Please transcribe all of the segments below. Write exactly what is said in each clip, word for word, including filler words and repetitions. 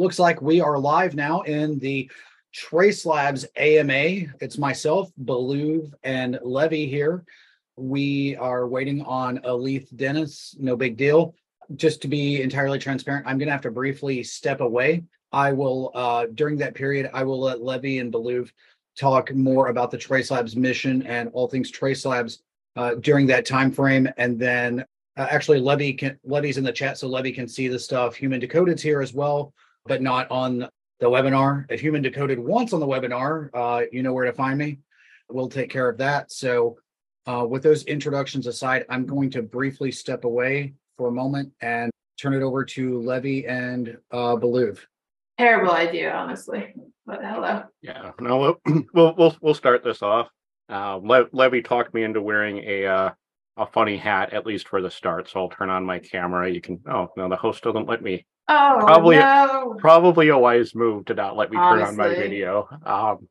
looks like we are live now in the Trace Labs A M A. It's myself, Beluv, and Levy here. We are waiting on Aleth Dennis. No big deal. Just to be entirely transparent, I'm going to have to briefly step away. I will, uh, during that period, I will let Levy and Beluv talk more about the Trace Labs mission and all things Trace Labs uh, during that time frame. And then uh, actually, Levy can, Levy's in the chat, so Levy can see the stuff. Human Decoded's here as well, but not on the webinar. If Human Decoded wants on the webinar, uh, you know where to find me. We'll take care of that. So uh, with those introductions aside, I'm going to briefly step away for a moment and turn it over to Levy and uh, Beluv. Terrible idea, honestly. But hello. Yeah, no, we'll we'll we'll start this off. Uh, Le- Levy talked me into wearing a uh, a funny hat, at least for the start. So I'll turn on my camera. You can. Oh no, the host doesn't let me. Oh probably, no! Probably a wise move to not let me turn honestly. on my video. Um,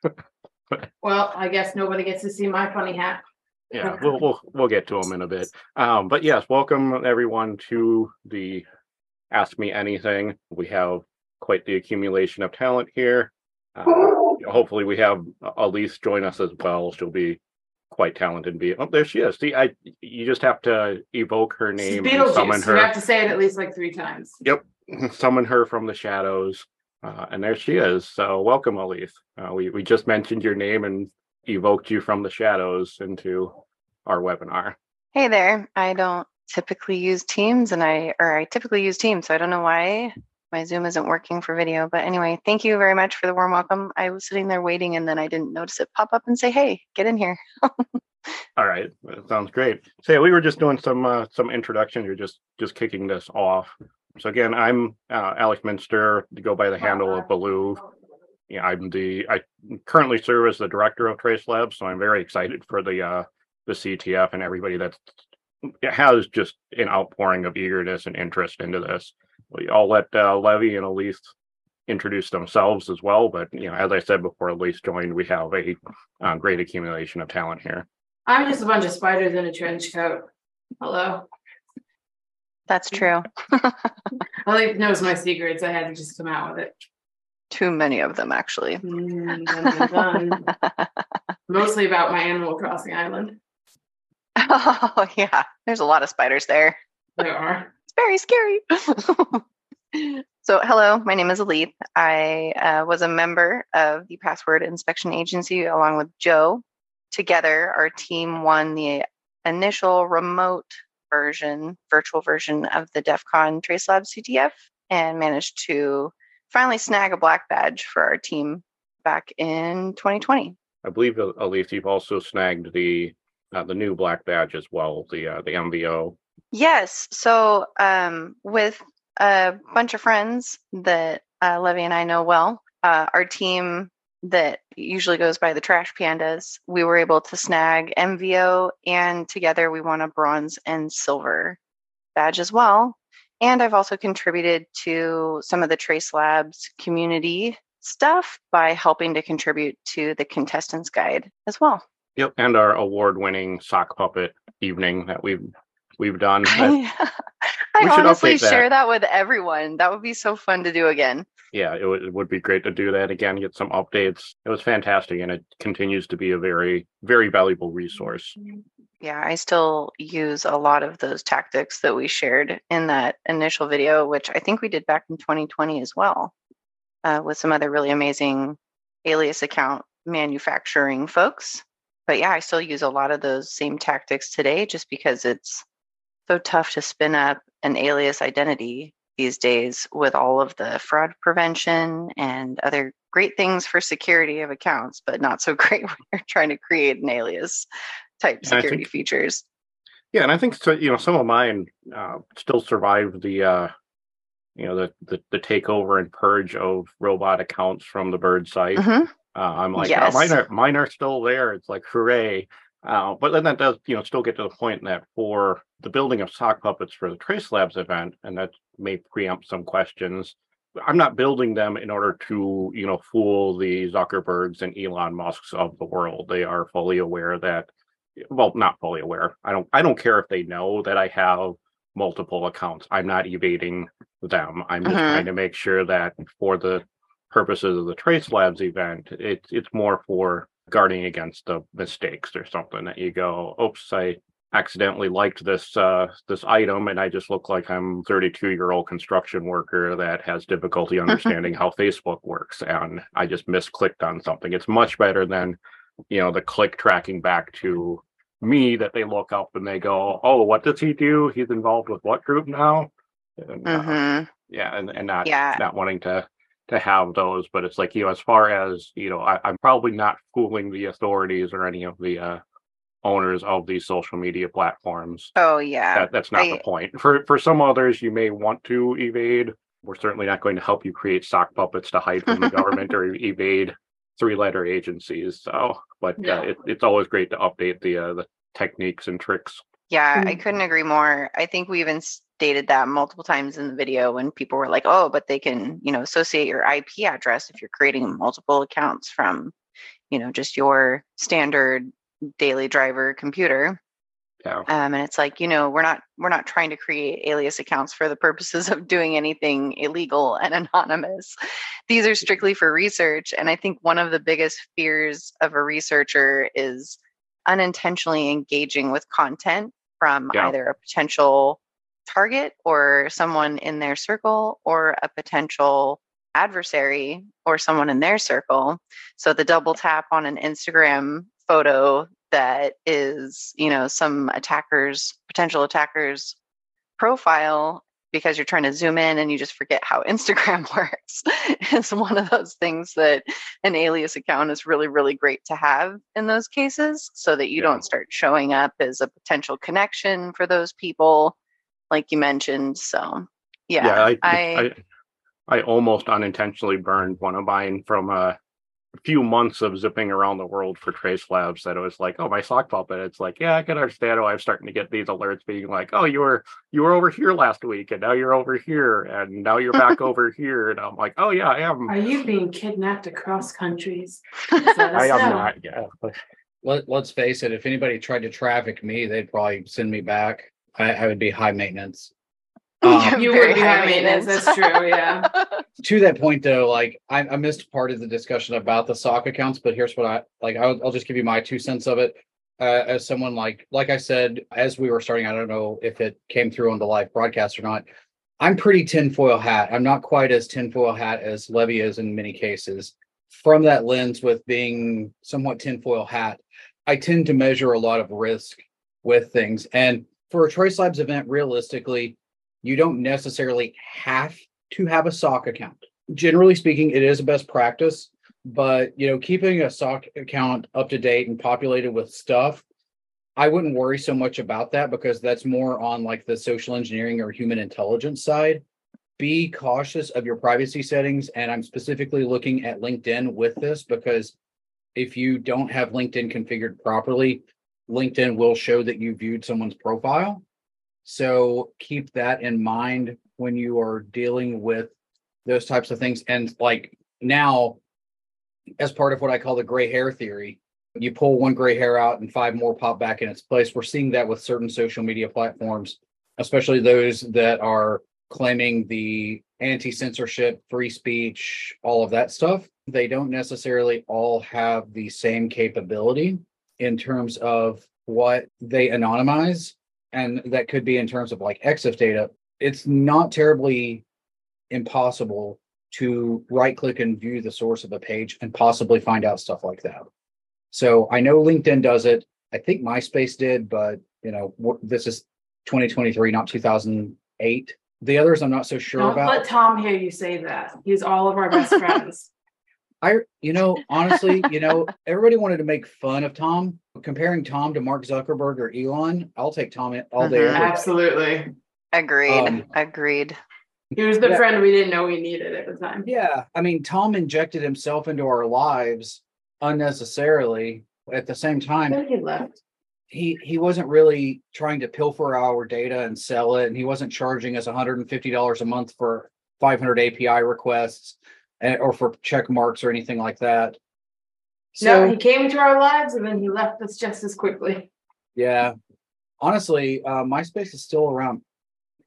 well, I guess nobody gets to see my funny hat. Yeah, we'll we'll we'll get to them in a bit. Um, but yes, welcome everyone to the Ask Me Anything. We have quite the accumulation of talent here. Uh, hopefully, we have Aleth join us as well. She'll be quite talented. Be oh, there she is. See, I you just have to evoke her name and summon her. You have to say it at least like three times. Yep, summon her from the shadows, uh, and there she is. So welcome, Aleth. Uh, we we just mentioned your name and evoked you from the shadows into our webinar. Hey there. I don't typically use Teams, and I or I typically use Teams, so I don't know why my Zoom isn't working for video. But anyway, thank you very much for the warm welcome. I was sitting there waiting, and then I didn't notice it pop up and say, "Hey, get in here." All right, that sounds great. So yeah, we were just doing some uh, some introduction. You're just just kicking this off. So again, I'm uh, Alex Minster. To go by the handle of Beluv. Yeah, I'm the I currently serve as the director of Trace Labs, so I'm very excited for the uh, the C T F and everybody that has just an outpouring of eagerness and interest into this. I'll let uh, Levy and Aleth introduce themselves as well, but you know, as I said before Aleth joined, we have a uh, great accumulation of talent here. I'm just a bunch of spiders in a trench coat. Hello. That's true. Aleth knows my secrets. I had to just come out with it. Too many of them, actually. Mm, dun, dun, dun. Mostly about my Animal Crossing island. Oh, yeah. There's a lot of spiders there. There are. It's very scary. So, hello. My name is Aleth. I uh, was a member of the Password Inspection Agency along with Joe. Together, our team won the initial remote version, virtual version of the DEF CON Trace Labs C T F and managed to finally snag a black badge for our team back in twenty twenty. I believe, Aleth, you've also snagged the uh, the new black badge as well, the uh, the M V O. Yes. So um, with a bunch of friends that uh, Levy and I know well, uh, our team that usually goes by the Trash Pandas, we were able to snag M V O, and together we won a bronze and silver badge as well. And I've also contributed to some of the Trace Labs community stuff by helping to contribute to the contestants guide as well. Yep, and our award-winning sock puppet evening that we've we've done. I, I honestly share that. that with everyone. That would be so fun to do again. Yeah, it, w- it would be great to do that again, get some updates. It was fantastic, and it continues to be a very, very valuable resource. Yeah, I still use a lot of those tactics that we shared in that initial video, which I think we did back in twenty twenty as well, uh, with some other really amazing alias account manufacturing folks. But yeah, I still use a lot of those same tactics today just because it's so tough to spin up an alias identity these days with all of the fraud prevention and other great things for security of accounts, but not so great when you're trying to create an alias type security think, features. Yeah, and I think so, you know, some of mine uh, still survive the uh, you know the, the the takeover and purge of robot accounts from the Bird site. Mm-hmm. Uh, I'm like, yes. oh, mine are mine are still there. It's like hooray! Uh, but then that does, you know, still get to the point that for the building of sock puppets for the Trace Labs event, and that may preempt some questions. I'm not building them in order to, you know, fool the Zuckerbergs and Elon Musks of the world. They are fully aware that, well, not fully aware. I don't, I don't care if they know that I have multiple accounts. I'm not evading them. I'm just Mhm. trying to make sure that for the purposes of the Trace Labs event, it's it's more for guarding against the mistakes or something that you go, oops, I accidentally liked this uh this item and I just look like I'm thirty-two year old construction worker that has difficulty understanding how Facebook works and I just misclicked on something. It's much better than, you know, the click tracking back to me that they look up and they go, oh, what does he do? He's involved with what group now? And, uh, Mhm. yeah, and, and not Yeah. not wanting to to have those, but it's like, you know, as far as, you know, I, I'm probably not fooling the authorities or any of the uh, owners of these social media platforms. Oh yeah. That that's not I the point. For for some others, you may want to evade. We're certainly not going to help you create sock puppets to hide from the government or evade three-letter agencies. So, but uh, Yeah. it, it's always great to update the uh, the techniques and tricks. Yeah, I Mm. couldn't agree more. I think we even stated that multiple times in the video when people were like, oh, but they can, you know, associate your I P address if you're creating multiple accounts from, you know, just your standard daily driver computer. Yeah. Um, and it's like, you know, we're not we're not trying to create alias accounts for the purposes of doing anything illegal and anonymous. These are strictly for research. And I think one of the biggest fears of a researcher is unintentionally engaging with content from Yeah. either a potential target or someone in their circle or a potential adversary or someone in their circle. So the double tap on an Instagram photo that is, you know, some attackers, potential attackers profile because you're trying to zoom in and you just forget how Instagram works. It's one of those things that an alias account is really, really great to have in those cases so that you Yeah. don't start showing up as a potential connection for those people, like you mentioned. So, yeah, Yeah, I, I, I I almost unintentionally burned one of mine from a few months of zipping around the world for Trace Labs that it was like, oh, my sock puppet. It's like, yeah, I can understand why I'm starting to get these alerts being like, oh, you were you were over here last week and now you're over here and now you're back over here. And I'm like, oh yeah, I am. Are you being kidnapped across countries? Let us I am know. not. Yeah. Let, let's face it, if anybody tried to traffic me, they'd probably send me back. I, I would be high maintenance. Um, You very would be high maintenance, that's true, yeah. to that point though, like I, I missed part of the discussion about the sock accounts, but here's what I like. I'll, I'll just give you my two cents of it. Uh, as someone like, like I said, as we were starting, I don't know if it came through on the live broadcast or not. I'm pretty tinfoil hat. I'm not quite as tinfoil hat as Levy is in many cases. From that lens, with being somewhat tinfoil hat, I tend to measure a lot of risk with things. And for a Trace Labs event, realistically, you don't necessarily have to have a sock account. Generally speaking, it is a best practice, but you know, keeping a sock account up to date and populated with stuff, I wouldn't worry so much about that because that's more on like the social engineering or human intelligence side. Be cautious of your privacy settings. And I'm specifically looking at LinkedIn with this because if you don't have LinkedIn configured properly, LinkedIn will show that you viewed someone's profile. So keep that in mind when you are dealing with those types of things. And like now, as part of what I call the gray hair theory, you pull one gray hair out and five more pop back in its place. We're seeing that with certain social media platforms, especially those that are claiming the anti-censorship, free speech, all of that stuff. They don't necessarily all have the same capability in terms of what they anonymize. And that could be in terms of like EXIF data. It's not terribly impossible to right click and view the source of a page and possibly find out stuff like that. So I know LinkedIn does it. I think MySpace did, but you know, this is twenty twenty-three, not two thousand eight. The others I'm not so sure Don't about. let Tom hear you say that. He's all of our best friends. I, you know, honestly, you know, everybody wanted to make fun of Tom. Comparing Tom to Mark Zuckerberg or Elon, I'll take Tom all day. Mhm. every day. Absolutely. agreed, Um, agreed. He was the Yeah. friend we didn't know we needed at the time. Yeah, I mean, Tom injected himself into our lives unnecessarily. At the same time, Then he left. he he wasn't really trying to pilfer our data and sell it, and he wasn't charging us one hundred fifty dollars a month for five hundred A P I requests and, or for check marks or anything like that. So No, he came into our lives and then he left us just as quickly. yeah, honestly, uh, MySpace is still around.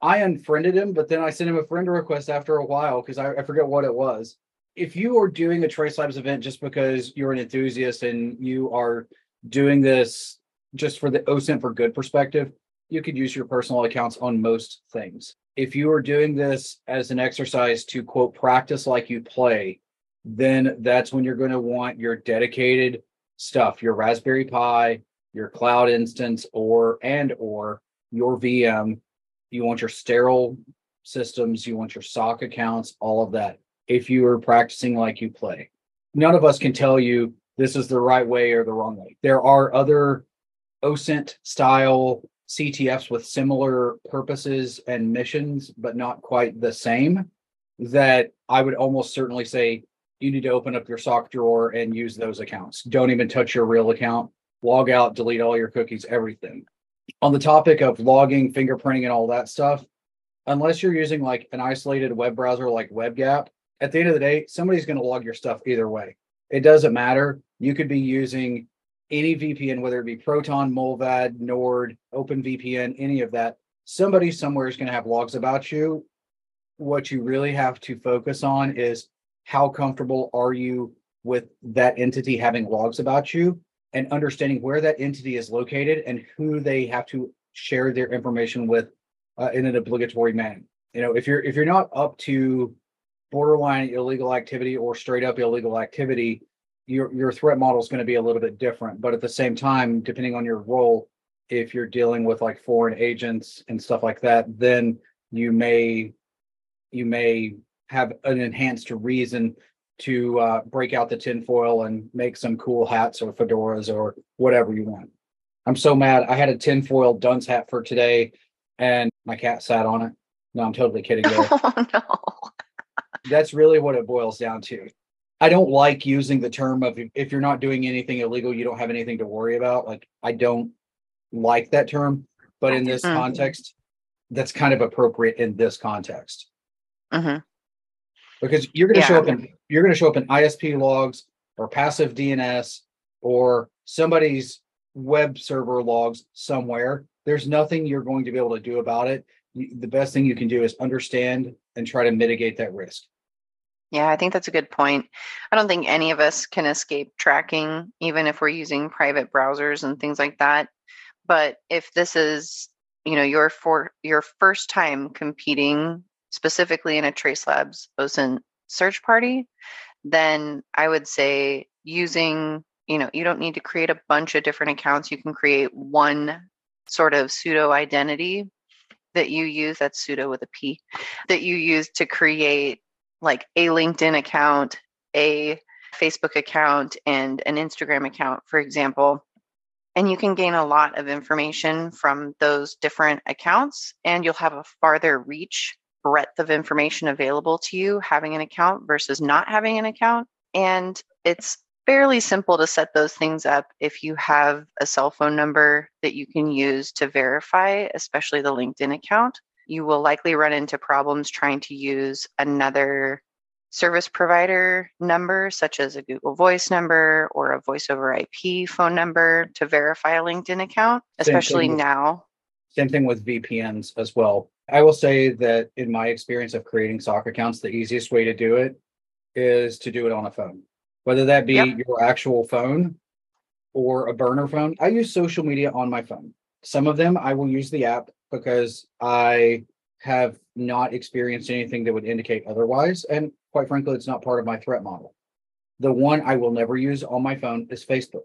I unfriended him, but then I sent him a friend request after a while because I, I forget what it was. If you are doing a Trace Labs event just because you're an enthusiast and you are doing this just for the O S I N T for good perspective, you could use your personal accounts on most things. If you are doing this as an exercise to quote, practice like you play, then that's when you're going to want your dedicated stuff, your Raspberry Pi, your cloud instance, or and or your V M. You want your sterile systems, you want your S O C accounts, all of that. If you are practicing like you play, none of us can tell you this is the right way or the wrong way. There are other O S I N T style C T Fs with similar purposes and missions, but not quite the same, that I would almost certainly say you need to open up your S O C drawer and use those accounts. Don't even touch your real account. Log out, delete all your cookies, everything. On the topic of logging, fingerprinting, and all that stuff, unless you're using like an isolated web browser like WebGap, at the end of the day, somebody's going to log your stuff either way. It doesn't matter. You could be using any V P N, whether it be Proton, Mullvad, Nord, OpenVPN, any of that. Somebody somewhere is going to have logs about you. What you really have to focus on is how comfortable are you with that entity having logs about you, and understanding where that entity is located and who they have to share their information with uh, in an obligatory manner. You know, if you're if you're not up to borderline illegal activity or straight up illegal activity, your your threat model is going to be a little bit different. But at the same time, depending on your role, if you're dealing with like foreign agents and stuff like that, then you may you may have an enhanced reason to uh, break out the tinfoil and make some cool hats or fedoras or whatever you want. I'm so mad. I had a tinfoil dunce hat for today and my cat sat on it. No, I'm totally kidding there. Oh, no. That's really what it boils down to. I don't like using the term of if you're not doing anything illegal, you don't have anything to worry about. Like, I don't like that term, but in this Mhm. context, that's kind of appropriate in this context. hmm Because you're going to Yeah. show up in you're going to show up in I S P logs or passive D N S or somebody's web server logs somewhere. There's nothing you're going to be able to do about it. You- The best thing you can do is understand and try to mitigate that risk. Yeah, I think that's a good point. I don't think any of us can escape tracking, even if we're using private browsers and things like that. But if this is, you know, your for your first time competing specifically in a Trace Labs O S I N search party, then I would say using, you know, you don't need to create a bunch of different accounts. You can create one sort of pseudo identity that you use, that's pseudo with a P, that you use to create like a LinkedIn account, a Facebook account, and an Instagram account, for example. And you can gain a lot of information from those different accounts, and you'll have a farther reach, breadth of information available to you having an account versus not having an account. And it's fairly simple to set those things up if you have a cell phone number that you can use to verify, especially the LinkedIn account. You will likely run into problems trying to use another service provider number, such as a Google Voice number or a voice over I P phone number to verify a LinkedIn account, Same thing especially with- now. Same thing with V P Ns as well. I will say that in my experience of creating S O C accounts, the easiest way to do it is to do it on a phone, whether that be Yep. your actual phone or a burner phone. I use social media on my phone. Some of them I will use the app because I have not experienced anything that would indicate otherwise. And quite frankly, it's not part of my threat model. The one I will never use on my phone is Facebook.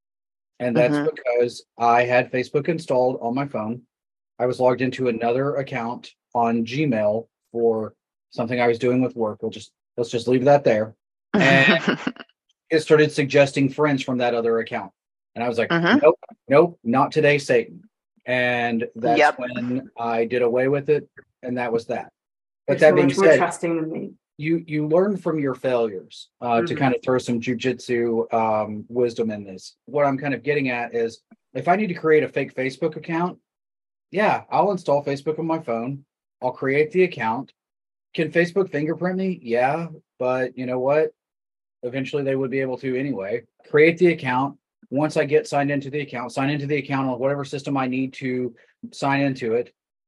And that's Mhm. because I had Facebook installed on my phone. I was logged into another account on Gmail for something I was doing with work. We'll just let's just leave that there. And it started suggesting friends from that other account. And I was like, Mhm. nope, nope, not today, Satan. And that's Yep. when I did away with it. And that was that. But You're that so being much more said, trusting than me. you you learn from your failures uh, to Mhm. kind of throw some jujitsu um, wisdom in this. What I'm kind of getting at is if I need to create a fake Facebook account, yeah, I'll install Facebook on my phone. I'll create the account. Can Facebook fingerprint me? Yeah, but you know what? Eventually they would be able to anyway. Create the account. Once I get signed into the account, sign into the account on whatever system I need to sign into it.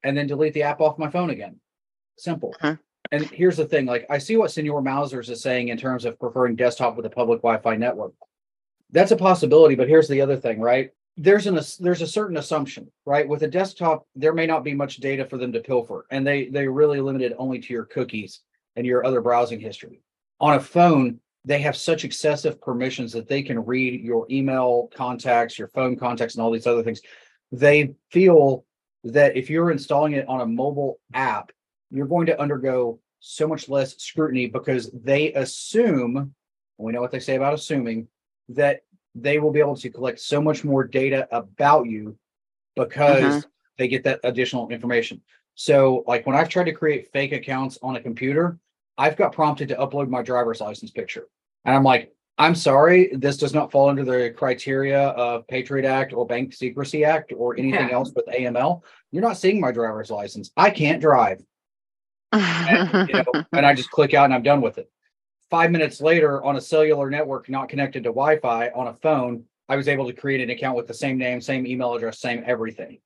and then delete the app off my phone again. Simple. Mhm. And here's the thing, like I see what Senor Mausers is saying in terms of preferring desktop with a public Wi-Fi network. That's a possibility, but here's the other thing, right? There's an there's a certain assumption, right? With a desktop, there may not be much data for them to pilfer, and they they really limited only to your cookies and your other browsing history. On a phone, they have such excessive permissions that they can read your email contacts, your phone contacts, and all these other things. They feel that if you're installing it on a mobile app, you're going to undergo so much less scrutiny because they assume, we know what they say about assuming, that they will be able to collect so much more data about you because Mhm. they get that additional information. So like when I've tried to create fake accounts on a computer, I've got prompted to upload my driver's license picture. And I'm like, I'm sorry, this does not fall under the criteria of Patriot Act or Bank Secrecy Act or anything Yeah. else with A M L. You're not seeing my driver's license. I can't drive. And, you know, and I just click out and I'm done with it. Five minutes later, on a cellular network not connected to Wi-Fi on a phone, I was able to create an account with the same name, same email address, same everything,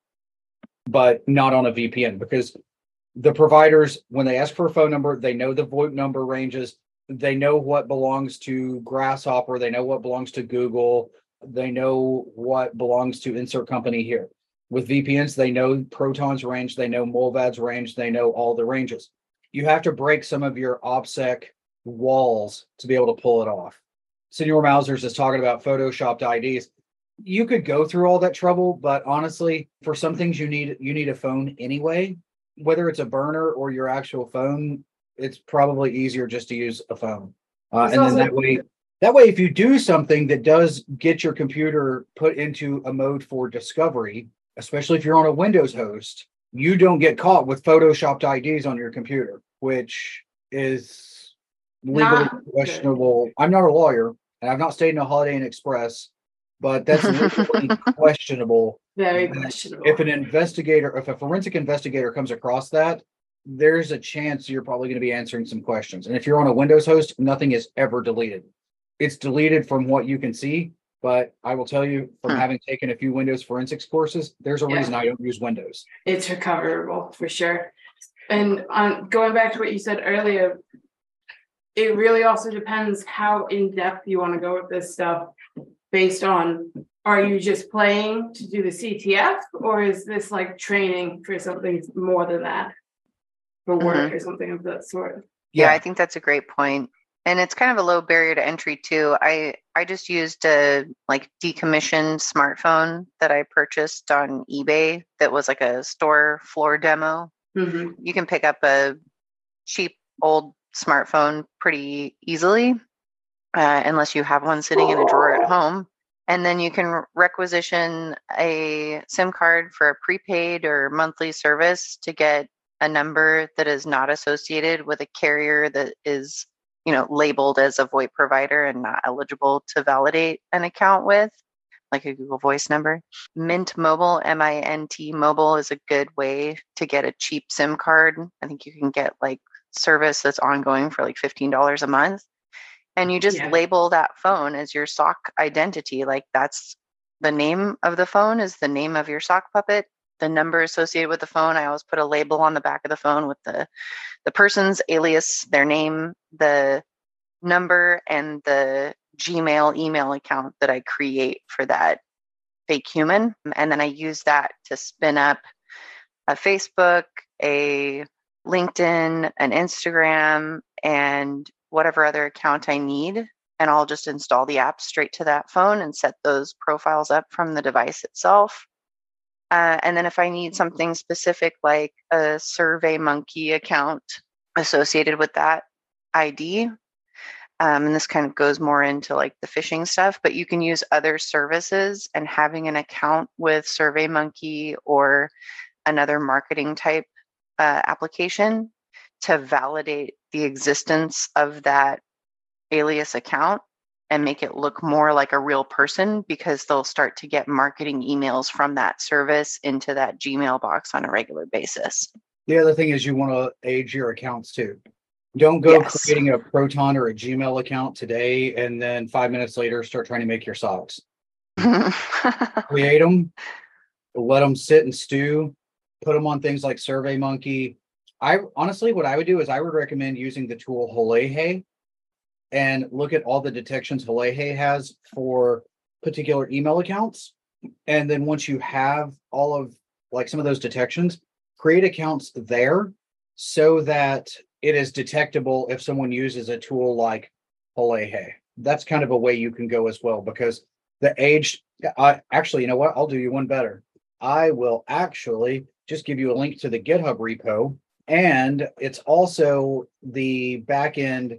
but not on a V P N because the providers, when they ask for a phone number, they know the VoIP number ranges. They know what belongs to Grasshopper. They know what belongs to Google. They know what belongs to insert company here. With V P Ns, they know Proton's range. They know Molvad's range. They know all the ranges. You have to break some of your OPSEC walls to be able to pull it off. Senor Mausers is talking about photoshopped I Ds. You could go through all that trouble, but honestly, for some things you need you need a phone anyway. Whether it's a burner or your actual phone, it's probably easier just to use a phone. Uh, It's and then also- that way, that way, if you do something that does get your computer put into a mode for discovery, especially if you're on a Windows host, you don't get caught with photoshopped I Ds on your computer, which is legally Not good. questionable. I'm not a lawyer, and I've not stayed in a Holiday Inn Express, but that's legally questionable. Very that questionable. If an investigator, if a forensic investigator comes across that, there's a chance you're probably going to be answering some questions. And if you're on a Windows host, nothing is ever deleted. It's deleted from what you can see, but I will tell you from Hmm. having taken a few Windows forensics courses, there's a Yeah. reason I don't use Windows. It's recoverable for sure. And on going back to what you said earlier, it really also depends how in depth you want to go with this stuff based on, are you just playing to do the C T F or is this like training for something more than that, for work or something of that sort? Yeah, I think that's a great point. And it's kind of a low barrier to entry too. I I just used a like decommissioned smartphone that I purchased on eBay that was like a store floor demo. Mhm. You can pick up a cheap old smartphone pretty easily, uh, unless you have one sitting in a drawer at home. And then you can requisition a SIM card for a prepaid or monthly service to get a number that is not associated with a carrier that is, you know, labeled as a VoIP provider and not eligible to validate an account with, like a Google Voice number. Mint Mobile, M I N T Mobile, is a good way to get a cheap SIM card. I think you can get like service that's ongoing for like fifteen dollars a month. And you just Yeah. label that phone as your sock identity. Like that's the name of the phone is the name of your sock puppet. The number associated with the phone, I always put a label on the back of the phone with the the person's alias, their name, the number, and the Gmail email account that I create for that fake human. And then I use that to spin up a Facebook, a LinkedIn, an Instagram, and whatever other account I need. And I'll just install the app straight to that phone and set those profiles up from the device itself. Uh, and then if I need something specific like a SurveyMonkey account associated with that I D, um, and this kind of goes more into like the phishing stuff, but you can use other services, and having an account with SurveyMonkey or another marketing type uh, application to validate the existence of that alias account and make it look more like a real person, because they'll start to get marketing emails from that service into that Gmail box on a regular basis. The other thing is you want to age your accounts too. Don't go Yes. creating a Proton or a Gmail account today and then five minutes later start trying to make your socks. Create them, let them sit and stew, put them on things like SurveyMonkey. I honestly, what I would do is I would recommend using the tool Halehe and look at all the detections Halehe has for particular email accounts. And then once you have all of like some of those detections, create accounts there so that it is detectable if someone uses a tool like Halehe. That's kind of a way you can go as well, because the age, I actually, you know what? I'll do you one better. I will actually just give you a link to the GitHub repo, and it's also the back end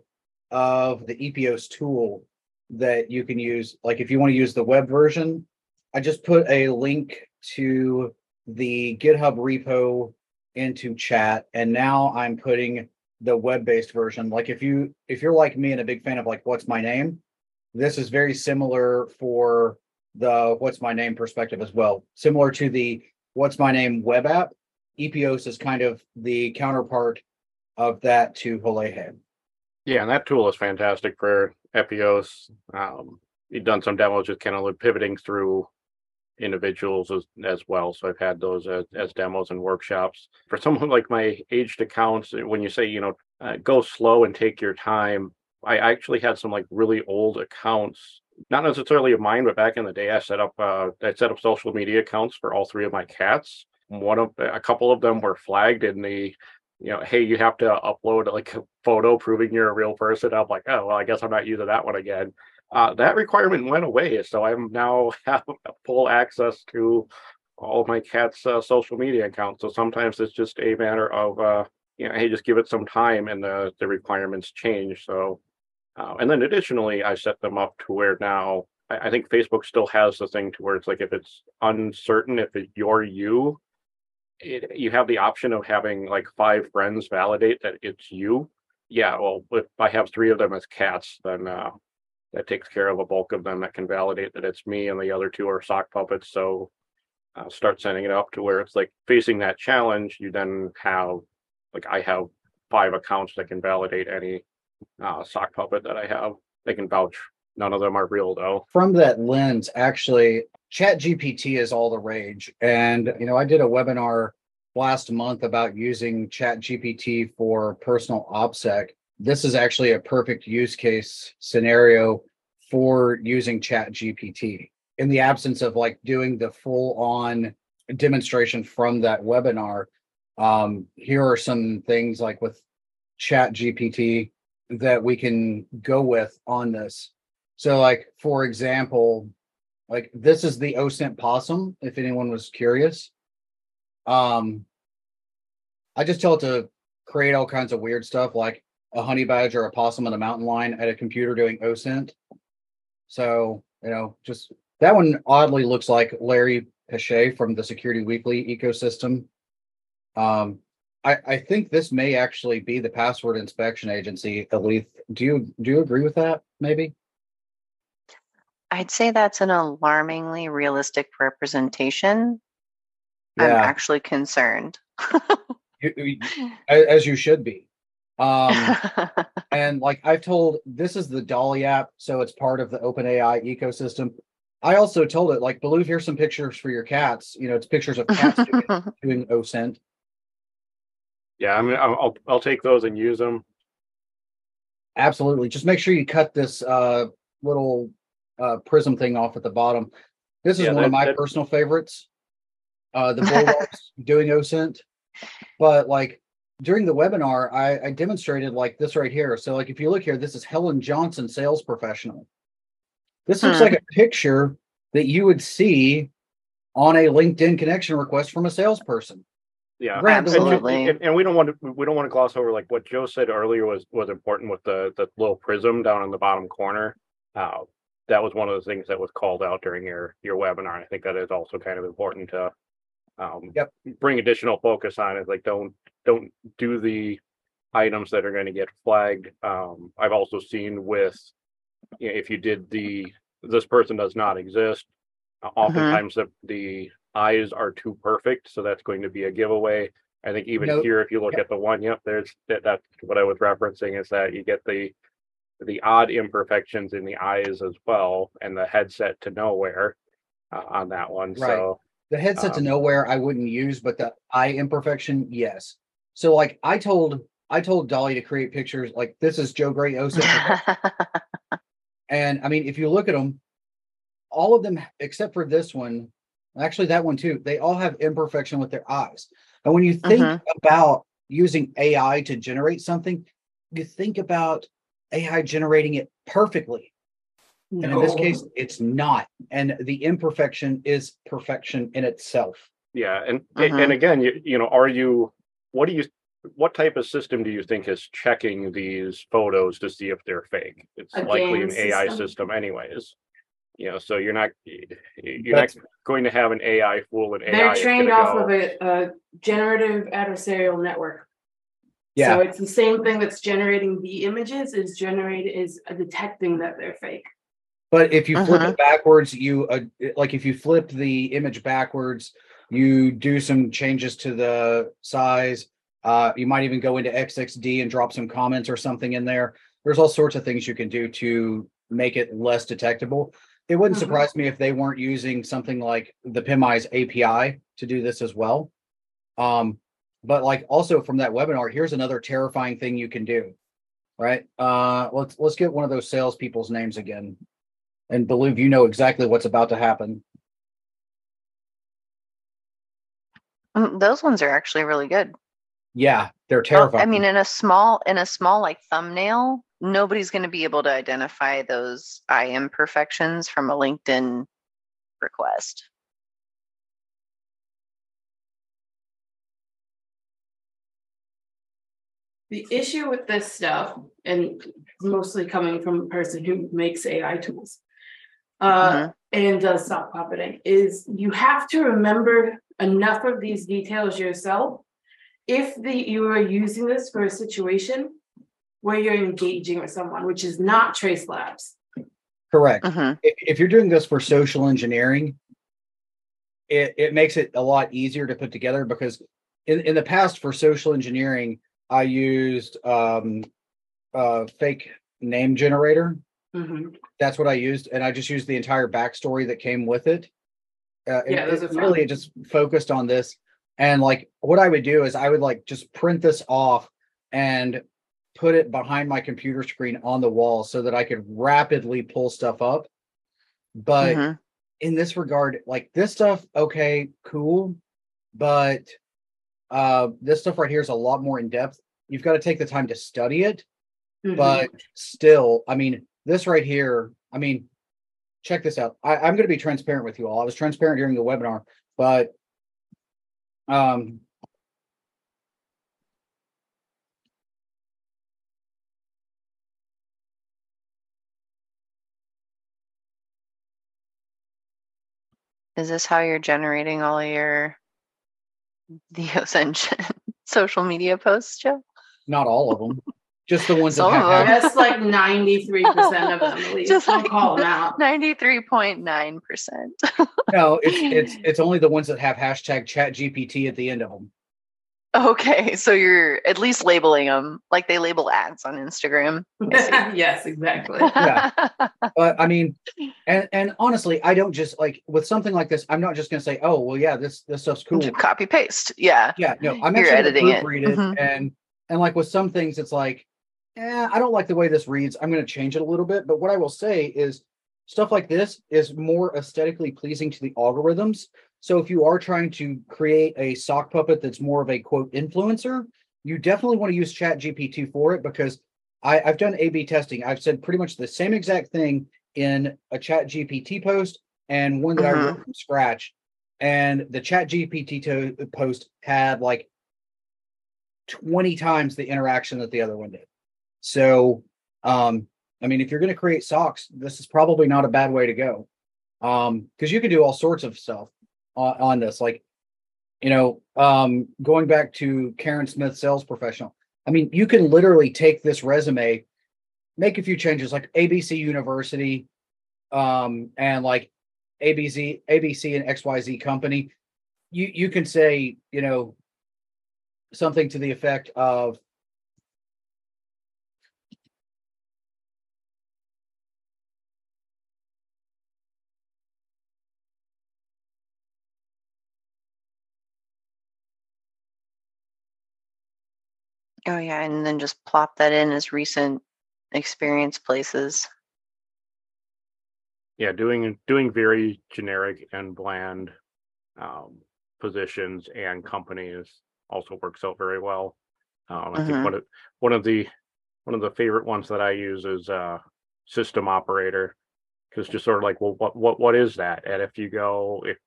of the E P O S tool that you can use. Like if you want to use the web version, I just put a link to the GitHub repo into chat, and now I'm putting the web-based version. Like if you if you're like me and a big fan of like What's My Name, this is very similar for the What's My Name perspective as well. Similar to the What's My Name web app, E P O S is kind of the counterpart of that to Halehe. Yeah, and that tool is fantastic for E P O S. Um, you've done some demos with kind of pivoting through individuals as, as well. So I've had those as, as demos and workshops. For someone like my aged accounts, when you say, you know, uh, go slow and take your time, I actually had some like really old accounts, not necessarily of mine, but back in the day, I set up uh, I set up social media accounts for all three of my cats. One of a couple of them were flagged in the, you know, hey, you have to upload like a photo proving you're a real person. I'm like, oh, well, I guess I'm not using that one again. Uh, that requirement went away, so I'm now have full access to all of my cat's uh, social media accounts. So sometimes it's just a matter of, uh, you know, hey, just give it some time, and the the requirements change. So, uh, and then additionally, I set them up to where now I, I think Facebook still has the thing to where it's like if it's uncertain if it, you're you, it, you have the option of having like five friends validate that it's you. Yeah, well, if I have three of them as cats, then uh, that takes care of a bulk of them that can validate that it's me, and the other two are sock puppets. So uh, start setting it up to where it's like facing that challenge. You then have, like I have five accounts that can validate any uh, sock puppet that I have. They can vouch. None of them are real though. From that lens, actually, ChatGPT is all the rage. And, you know, I did a webinar last month about using ChatGPT for personal OPSEC. This is actually a perfect use case scenario for using ChatGPT. In the absence of like doing the full on demonstration from that webinar, um, here are some things like with ChatGPT that we can go with on this. So like, for example, like this is the OSINT possum, if anyone was curious. Um, I just tell it to create all kinds of weird stuff like a honey badger, a possum, and a mountain lion at a computer doing OSINT. So, you know, just that one oddly looks like Larry Pichet from the Security Weekly ecosystem. Um, I, I think this may actually be the password inspection agency, Elise. Do you do you agree with that? Maybe? I'd say that's an alarmingly realistic representation. Yeah. I'm actually concerned. You, you, as you should be. Um, and like I've told, this is the Dolly app, so it's part of the OpenAI ecosystem. I also told it, like, Baloo, here's some pictures for your cats. You know, it's pictures of cats doing, doing OSINT. Yeah, I mean, I'll, I'll I'll take those and use them. Absolutely. Just make sure you cut this uh, little uh, prism thing off at the bottom. This is Yeah, one that- of my that- personal favorites. Uh, the Bulldogs doing OSINT, but like during the webinar, I, I demonstrated like this right here. So like if you look here, this is Helen Johnson, sales professional. This looks Hmm. like a picture that you would see on a LinkedIn connection request from a salesperson. Yeah, Granted, and, Absolutely. and, and we don't want to we don't want to gloss over like what Joe said earlier was was important with the the little prism down in the bottom corner. Uh, that was one of the things that was called out during your your webinar. And I think that is also kind of important to um, Yep. bring additional focus on it. Like don't don't do the items that are going to get flagged. Um, I've also seen with, you know, if you did the this person does not exist. Uh, oftentimes the the eyes are too perfect, so that's going to be a giveaway. I think even No, here, if you look yep. at the one, yep, there's that. That's what I was referencing is that you get the the odd imperfections in the eyes as well, and the headset to nowhere uh, on that one. Right. So The headset to Um, nowhere I wouldn't use, but the eye imperfection, yes. So like I told I told Dolly to create pictures like this is Joe Gray OSINT. And I mean, if you look at them, all of them except for this one, actually that one too, they all have imperfection with their eyes. And when you think Mhm. about using A I to generate something, you think about A I generating it perfectly. And in this case, it's not. And the imperfection is perfection in itself. Yeah, and Mhm. and again, you you know, are you what do you what type of system do you think is checking these photos to see if they're fake? It's A likely an game A I system. system anyways. You know, so you're not you're not That's going to have an A I fool an A I. They're It's trained gonna off go, of a, a generative adversarial network. yeah. So it's the same thing that's generating the images is generated is detecting that they're fake. But if you flip Mhm. it backwards, you uh, like if you flip the image backwards, you do some changes to the size. Uh, you might even go into X X D and drop some comments or something in there. There's all sorts of things you can do to make it less detectable. It wouldn't Mhm. surprise me if they weren't using something like the PimEyes A P I to do this as well. Um, but like also from that webinar, here's another terrifying thing you can do. Right? Uh, let's let's get one of those salespeople's names again and believe you know exactly what's about to happen. Mm, Those ones are actually really good. Yeah, they're Oh, terrifying. I mean, in a small, in a small like thumbnail, nobody's going to be able to identify those eye imperfections from a LinkedIn request. The issue with this stuff, and mostly coming from a person who makes A I tools, uh, Mhm. and does sock puppeting, is you have to remember enough of these details yourself if the you are using this for a situation where you're engaging with someone, which is not Trace Labs. Correct. Mhm. If, if you're doing this for social engineering, it, it makes it a lot easier to put together because in, in the past for social engineering, I used um, uh, fake name generator. Mhm. That's what I used. And I just used the entire backstory that came with it. Uh, and Yeah, those it are really fun. it just focused on this. And like what I would do is I would like just print this off and put it behind my computer screen on the wall so that I could rapidly pull stuff up. But Mhm. in this regard, like this stuff, okay, cool. But uh this stuff right here is a lot more in depth. You've got to take the time to study it. Mhm. But still, I mean, this right here, I mean, check this out. I, I'm going to be transparent with you all. I was transparent during the webinar, but um Is this how you're generating all your the Ascension social media posts, Joe? not all of them, just the ones that Some have of them. hash- That's like ninety-three percent of them, at least. Just Don't like call them out. ninety-three point nine percent. no, it's it's it's only the ones that have hashtag chat G P T at the end of them. Okay, so you're at least labeling them like they label ads on Instagram. Yes, exactly. Yeah. But I mean, and and honestly, I don't just like with something like this, I'm not just gonna say, oh well, yeah, this this stuff's cool. Copy paste. Yeah. Yeah, no, I'm You're actually editing gonna it. proofread it, Mhm. and and like with some things, it's like, eh, I don't like the way this reads. I'm gonna change it a little bit. But what I will say is stuff like this is more aesthetically pleasing to the algorithms. So if you are trying to create a sock puppet that's more of a quote influencer, you definitely want to use Chat G P T for it because I, I've done A B testing. I've said pretty much the same exact thing in a Chat G P T post and one that I Mhm. wrote from scratch. And the Chat G P T to- post had like twenty times the interaction that the other one did. So, um, I mean, if you're going to create socks, this is probably not a bad way to go. Um, because you can do all sorts of stuff on, on this. Like, you know, um, going back to Karen Smith, sales professional. I mean, you can literally take this resume, make a few changes, like A B C University, um, and like A B C, A B C and X Y Z company. You you can say, you know, something to the effect of Oh yeah, and then just plop that in as recent experience places. Yeah, doing doing very generic and bland um, positions and companies also works out very well. Um, I think Mhm. one of one of the one of the favorite ones that I use is uh, system operator, because just sort of like, well, what what what is that? And if you go, if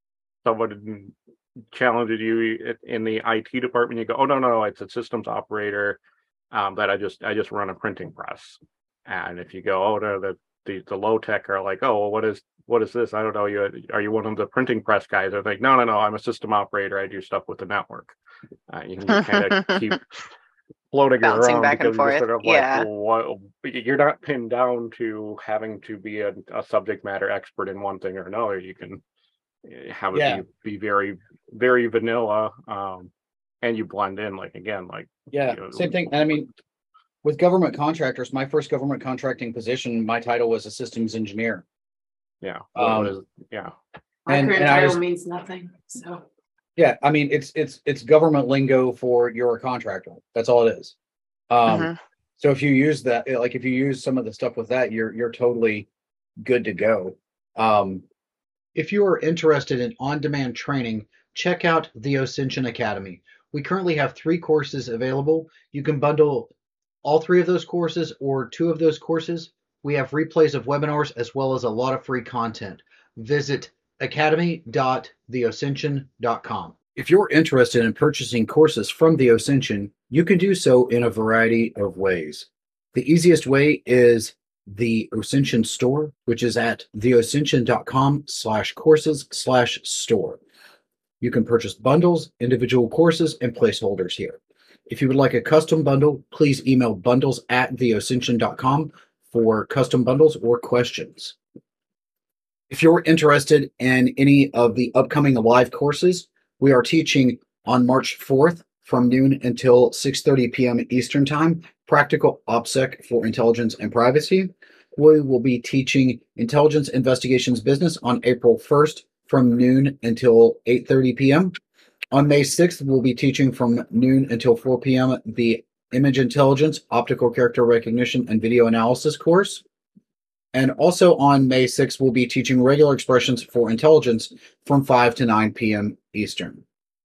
someone challenges you i- in the I T department, you go, oh no no, no, it's a systems operator um, that I just I just run a printing press. And if you go, oh no, the the, the low tech are like, oh well, what is what is this? I don't know. You are you one of the printing press guys? They're like, no no no, I'm a system operator. I do stuff with the network. Uh, you can just kind of keep floating Bouncing around back and because you're forth. sort of like, Yeah. what, you're not pinned down to having to be a, a subject matter expert in one thing or another. You can eh, have it Yeah. be be very very vanilla, um, and you blend in. Like again, like Yeah, you know, same thing. And I mean, with government contractors, my first government contracting position, my title was a systems engineer. yeah. What, what Um, is yeah My And- current and I title was- means nothing, so. Yeah, I mean, it's it's it's government lingo for you're a contractor. That's all it is. Um, Mhm. so if you use that, like if you use some of the stuff with that, you're you're totally good to go. Um, if you are interested in on-demand training, check out the Ascension Academy. We currently have three courses available. You can bundle all three of those courses or two of those courses. We have replays of webinars as well as a lot of free content. Visit academy dot the ascension dot com. If you're interested in purchasing courses from the Ascension, you can do so in a variety of ways. The easiest way is the Ascension store, which is at theascension.com slash courses slash store. You can purchase bundles, individual courses, and placeholders here. If you would like a custom bundle, please email bundles at theascension dot com for custom bundles or questions. If you're interested in any of the upcoming live courses, we are teaching on March fourth from noon until six thirty p.m. Eastern Time, Practical OPSEC for Intelligence and Privacy. We will be teaching Intelligence Investigations Business on April first from noon until eight thirty p.m. On May sixth, we'll be teaching from noon until four p.m. the Image Intelligence, Optical Character Recognition, and Video Analysis course. And also on May sixth, we'll be teaching regular expressions for intelligence from five to nine p.m. Eastern.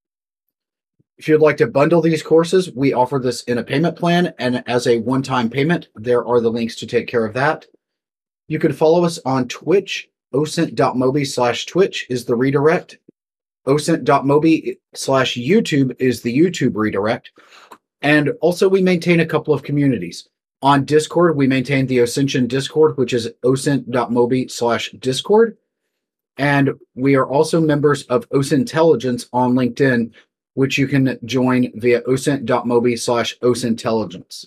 If you'd like to bundle these courses, we offer this in a payment plan and as a one-time payment. There are the links to take care of that. You can follow us on Twitch. ocent.mobi slash Twitch is the redirect. ocent.mobi slash YouTube is the YouTube redirect. And also we maintain a couple of communities. On Discord, we maintain the Ascension Discord, which is ocent.mobi slash Discord. And we are also members of Ocintelligence on LinkedIn, which you can join via ocent.mobi slash ocintelligence.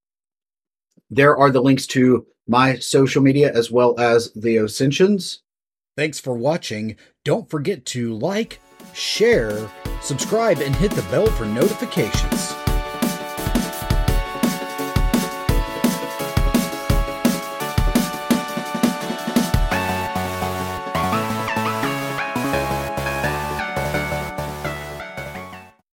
There are the links to my social media as well as the Ascensions. Thanks for watching. Don't forget to like, share, subscribe, and hit the bell for notifications.